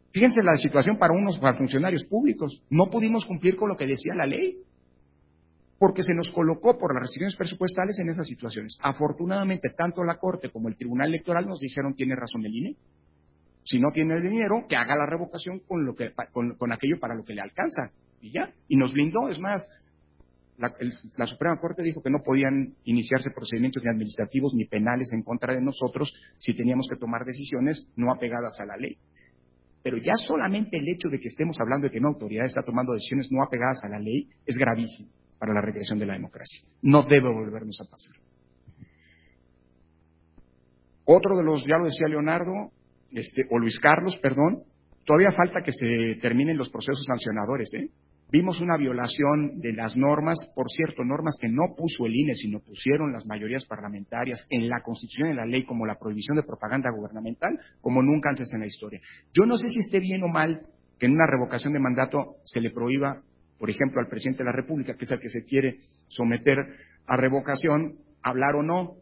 Fíjense la situación para para funcionarios públicos. No pudimos cumplir con lo que decía la ley, porque se nos colocó por las restricciones presupuestales en esas situaciones. Afortunadamente, tanto la Corte como el Tribunal Electoral nos dijeron, tiene razón el INE. Si no tiene el dinero, que haga la revocación con aquello para lo que le alcanza. Y ya. Y nos blindó. Es más, la Suprema Corte dijo que no podían iniciarse procedimientos ni administrativos ni penales en contra de nosotros si teníamos que tomar decisiones no apegadas a la ley. Pero ya solamente el hecho de que estemos hablando de que una autoridad está tomando decisiones no apegadas a la ley es gravísimo para la regresión de la democracia. No debe volvernos a pasar. Otro de los, ya lo decía Leonardo, o Luis Carlos, perdón, todavía falta que se terminen los procesos sancionadores, ¿eh? Vimos una violación de las normas, por cierto, normas que no puso el INE, sino pusieron las mayorías parlamentarias en la Constitución y en la ley, como la prohibición de propaganda gubernamental, como nunca antes en la historia. Yo no sé si esté bien o mal que en una revocación de mandato se le prohíba, por ejemplo, al presidente de la República, que es el que se quiere someter a revocación, hablar o no.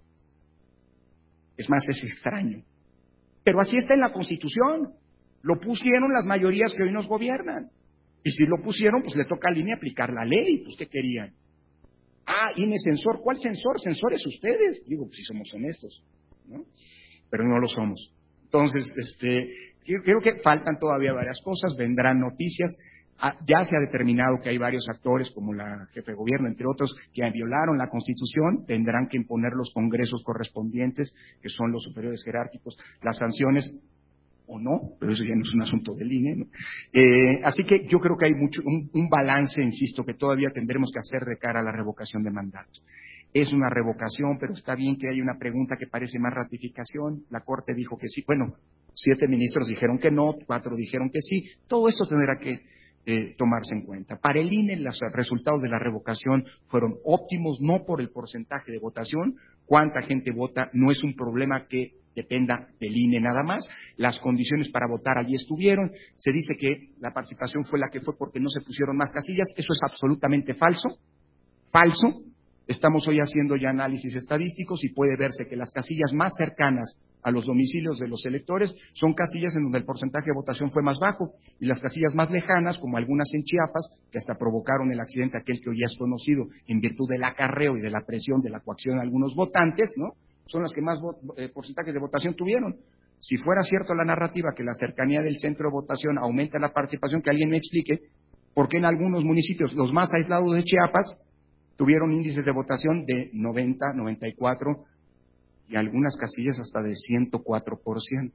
Es más, es extraño. Pero así está en la Constitución. Lo pusieron las mayorías que hoy nos gobiernan. Y si lo pusieron, pues le toca al INE aplicar la ley. Pues, ¿qué querían? INE censor. ¿Cuál censor? Censores ustedes. Digo, pues si somos honestos, ¿no? Pero no lo somos. Entonces, creo que faltan todavía varias cosas, vendrán noticias. Ya se ha determinado que hay varios actores, como la jefe de gobierno, entre otros, que violaron la Constitución, tendrán que imponer los congresos correspondientes, que son los superiores jerárquicos, las sanciones, o no, pero eso ya no es un asunto del INE, ¿no? Así que yo creo que hay un balance, insisto, que todavía tendremos que hacer de cara a la revocación de mandato. Es una revocación, pero está bien que haya una pregunta que parece más ratificación. La Corte dijo que sí. Bueno, 7 ministros dijeron que no, 4 dijeron que sí. Todo esto tendrá que tomarse en cuenta. Para el INE, los resultados de la revocación fueron óptimos, no por el porcentaje de votación. Cuánta gente vota no es un problema que dependa del INE nada más. Las condiciones para votar allí estuvieron. Se dice que la participación fue la que fue porque no se pusieron más casillas. Eso es absolutamente falso. Falso. Estamos hoy haciendo ya análisis estadísticos y puede verse que las casillas más cercanas a los domicilios de los electores son casillas en donde el porcentaje de votación fue más bajo, y las casillas más lejanas, como algunas en Chiapas, que hasta provocaron el accidente aquel que hoy ya es conocido en virtud del acarreo y de la presión de la coacción de algunos votantes, ¿no? Son las que más porcentajes de votación tuvieron. Si fuera cierto la narrativa que la cercanía del centro de votación aumenta la participación, que alguien me explique por qué en algunos municipios, los más aislados de Chiapas, tuvieron índices de votación de 90, 94 y algunas casillas hasta de 104%.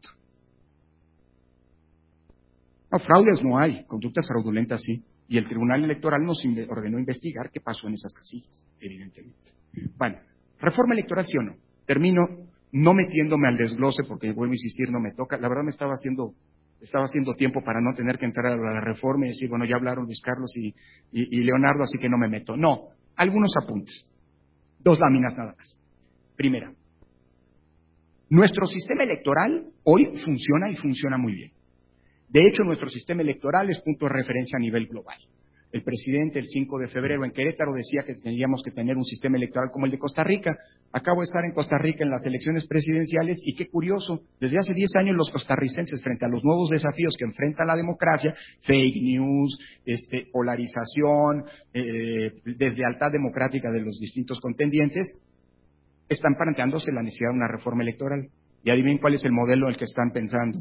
No, fraudes no hay, conductas fraudulentas sí. Y el Tribunal Electoral nos ordenó investigar qué pasó en esas casillas, evidentemente. Bueno, reforma electoral sí o no. Termino no metiéndome al desglose porque, vuelvo a insistir, no me toca. La verdad me estaba haciendo tiempo para no tener que entrar a la reforma y decir, bueno, ya hablaron Luis Carlos y Leonardo, así que no me meto. No, algunos apuntes. 2 láminas nada más. Primera, nuestro sistema electoral hoy funciona y funciona muy bien. De hecho, nuestro sistema electoral es punto de referencia a nivel global. El presidente el 5 de febrero en Querétaro decía que teníamos que tener un sistema electoral como el de Costa Rica. Acabo de estar en Costa Rica en las elecciones presidenciales y qué curioso, desde hace 10 años los costarricenses, frente a los nuevos desafíos que enfrenta la democracia, fake news, polarización, deslealtad democrática de los distintos contendientes, están planteándose la necesidad de una reforma electoral. Y adivinen cuál es el modelo en el que están pensando.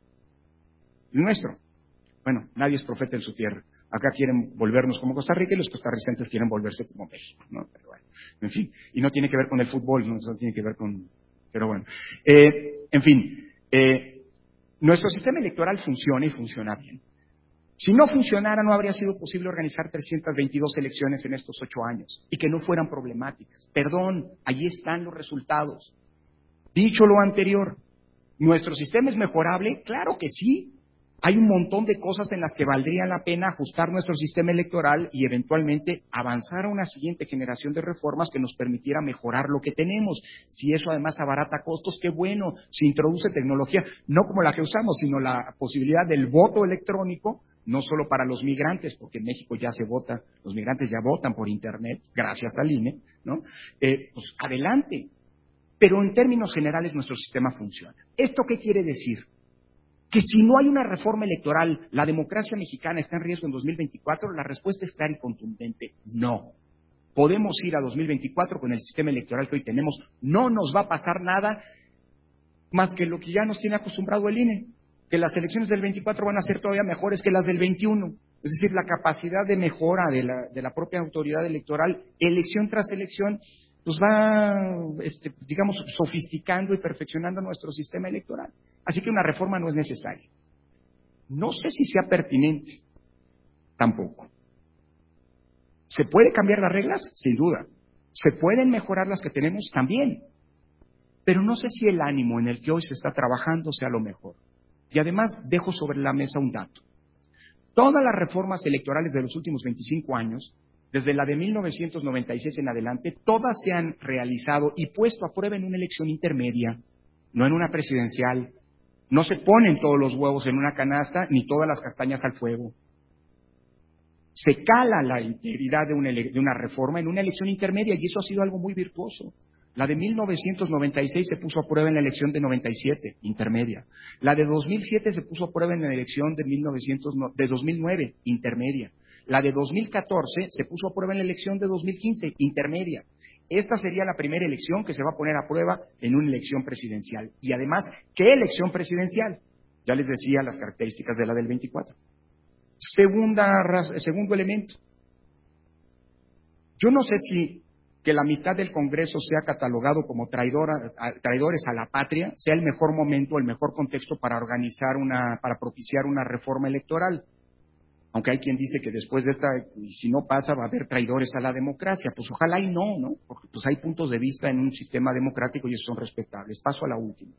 El nuestro. Bueno, nadie es profeta en su tierra. Acá quieren volvernos como Costa Rica y los costarricenses quieren volverse como México, ¿no? Pero bueno, en fin, y no tiene que ver con el fútbol, no tiene que ver con... Pero bueno, en fin, nuestro sistema electoral funciona y funciona bien. Si no funcionara, no habría sido posible organizar 322 elecciones en estos 8 años y que no fueran problemáticas. Perdón, allí están los resultados. Dicho lo anterior, ¿nuestro sistema es mejorable? Claro que sí. Hay un montón de cosas en las que valdría la pena ajustar nuestro sistema electoral y eventualmente avanzar a una siguiente generación de reformas que nos permitiera mejorar lo que tenemos. Si eso además abarata costos, qué bueno. Si introduce tecnología, no como la que usamos, sino la posibilidad del voto electrónico, no solo para los migrantes, porque en México ya se vota, los migrantes ya votan por Internet, gracias al INE, ¿no? Pues adelante. Pero en términos generales nuestro sistema funciona. ¿Esto qué quiere decir? Que si no hay una reforma electoral, la democracia mexicana está en riesgo en 2024, la respuesta es clara y contundente: no. Podemos ir a 2024 con el sistema electoral que hoy tenemos, no nos va a pasar nada más que lo que ya nos tiene acostumbrado el INE, que las elecciones del 24 van a ser todavía mejores que las del 21. Es decir, la capacidad de mejora de la propia autoridad electoral, elección tras elección, pues va, digamos, sofisticando y perfeccionando nuestro sistema electoral. Así que una reforma no es necesaria. No sé si sea pertinente, tampoco. ¿Se puede cambiar las reglas? Sin duda. ¿Se pueden mejorar las que tenemos? También. Pero no sé si el ánimo en el que hoy se está trabajando sea lo mejor. Y además dejo sobre la mesa un dato. Todas las reformas electorales de los últimos 25 años, desde la de 1996 en adelante, todas se han realizado y puesto a prueba en una elección intermedia, no en una presidencial. No se ponen todos los huevos en una canasta ni todas las castañas al fuego. Se cala la integridad de una reforma en una elección intermedia y eso ha sido algo muy virtuoso. La de 1996 se puso a prueba en la elección de 97, intermedia. La de 2007 se puso a prueba en la elección de 2009, intermedia. La de 2014 se puso a prueba en la elección de 2015, intermedia. Esta sería la primera elección que se va a poner a prueba en una elección presidencial. Y además, ¿qué elección presidencial? Ya les decía las características de la del 24. Segundo elemento. Yo no sé si que la mitad del Congreso sea catalogado como traidores a la patria sea el mejor momento, el mejor contexto para para propiciar una reforma electoral. Aunque hay quien dice que después de esta, y si no pasa, va a haber traidores a la democracia. Pues ojalá y no, ¿no? Porque pues hay puntos de vista en un sistema democrático y esos son respetables. Paso a la última.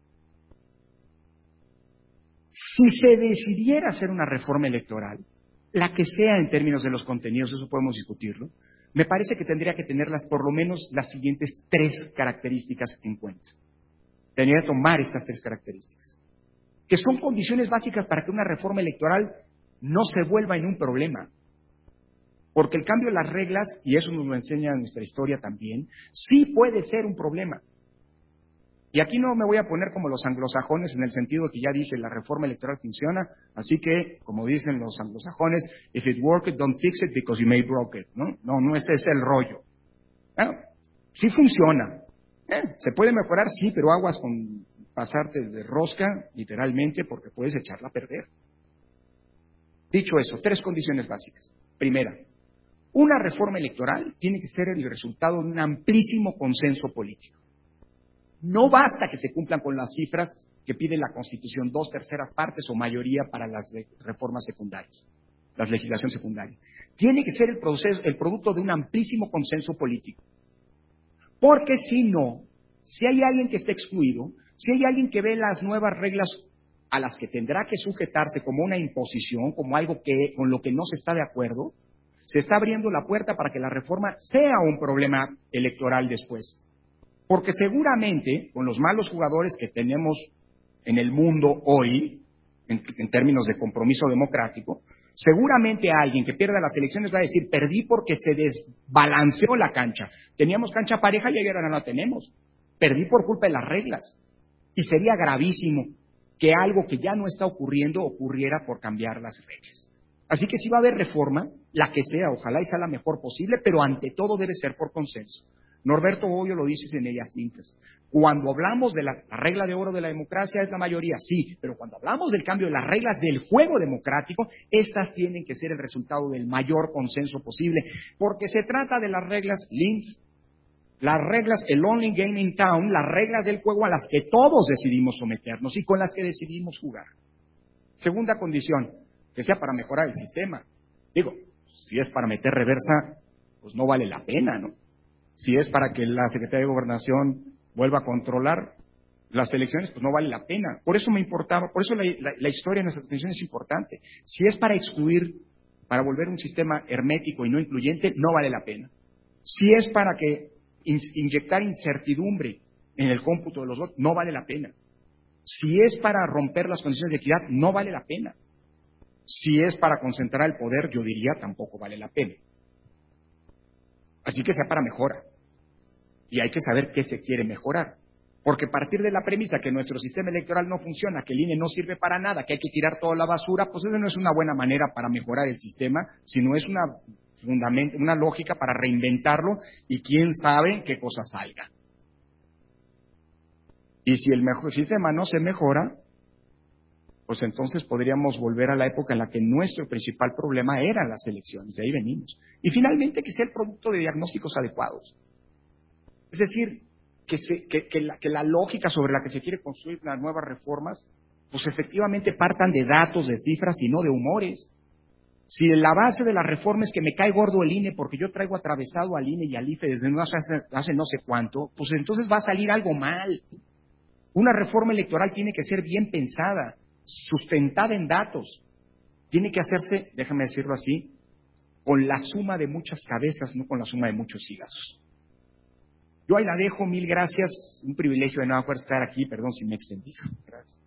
Si se decidiera hacer una reforma electoral, la que sea en términos de los contenidos, eso podemos discutirlo, me parece que tendría que tener por lo menos las siguientes 3 características en cuenta. Tendría que tomar estas 3 características, que son condiciones básicas para que una reforma electoral no se vuelva en un problema. Porque el cambio de las reglas, y eso nos lo enseña nuestra historia también, sí puede ser un problema. Y aquí no me voy a poner como los anglosajones en el sentido que ya dije, la reforma electoral funciona, así que, como dicen los anglosajones, if it worked, don't fix it because you may broke it, ¿no? No ese es el rollo. Sí funciona. ¿Se puede mejorar? Sí, pero aguas con pasarte de rosca, literalmente, porque puedes echarla a perder. Dicho eso, 3 condiciones básicas. Primera, una reforma electoral tiene que ser el resultado de un amplísimo consenso político. No basta que se cumplan con las cifras que pide la Constitución, 2/3 partes o mayoría para las reformas secundarias, las legislaciones secundarias. Tiene que ser el producto de un amplísimo consenso político. Porque si no, si hay alguien que esté excluido, si hay alguien que ve las nuevas reglas a las que tendrá que sujetarse como una imposición, como algo con lo que no se está de acuerdo, se está abriendo la puerta para que la reforma sea un problema electoral después. Porque seguramente, con los malos jugadores que tenemos en el mundo hoy, en términos de compromiso democrático, seguramente alguien que pierda las elecciones va a decir, perdí porque se desbalanceó la cancha. Teníamos cancha pareja y ahora no la tenemos. Perdí por culpa de las reglas. Y sería gravísimo que algo que ya no está ocurriendo ocurriera por cambiar las reglas. Así que si va a haber reforma, la que sea, ojalá y sea la mejor posible, pero ante todo debe ser por consenso. Norberto Bobbio lo dice en Ellas Tintas. Cuando hablamos de la regla de oro de la democracia es la mayoría, sí, pero cuando hablamos del cambio de las reglas del juego democrático, estas tienen que ser el resultado del mayor consenso posible, porque se trata de las reglas Lynch, las reglas, el only game in town, las reglas del juego a las que todos decidimos someternos y con las que decidimos jugar. Segunda condición, que sea para mejorar el sistema. Digo, si es para meter reversa, pues no vale la pena, ¿no? Si es para que la Secretaría de Gobernación vuelva a controlar las elecciones, pues no vale la pena. Por eso me importaba, por eso la historia de nuestra atención es importante. Si es para excluir, para volver un sistema hermético y no incluyente, no vale la pena. Si es para inyectar incertidumbre en el cómputo de los votos, no vale la pena. Si es para romper las condiciones de equidad, no vale la pena. Si es para concentrar el poder, yo diría, tampoco vale la pena. Así que sea para mejora. Y hay que saber qué se quiere mejorar. Porque partir de la premisa que nuestro sistema electoral no funciona, que el INE no sirve para nada, que hay que tirar toda la basura, pues eso no es una buena manera para mejorar el sistema, sino es una lógica para reinventarlo y quién sabe qué cosa salga. Y si el sistema no se mejora, pues entonces podríamos volver a la época en la que nuestro principal problema eran las elecciones, de ahí venimos. Y finalmente que sea el producto de diagnósticos adecuados. Es decir, que la lógica sobre la que se quiere construir las nuevas reformas, pues efectivamente partan de datos, de cifras y no de humores. Si la base de la reforma es que me cae gordo el INE porque yo traigo atravesado al INE y al IFE desde hace no sé cuánto, pues entonces va a salir algo mal. Una reforma electoral tiene que ser bien pensada, sustentada en datos. Tiene que hacerse, déjame decirlo así, con la suma de muchas cabezas, no con la suma de muchos hígados. Yo ahí la dejo, mil gracias, un privilegio de nueva cuenta estar aquí, perdón si me he extendido. Gracias.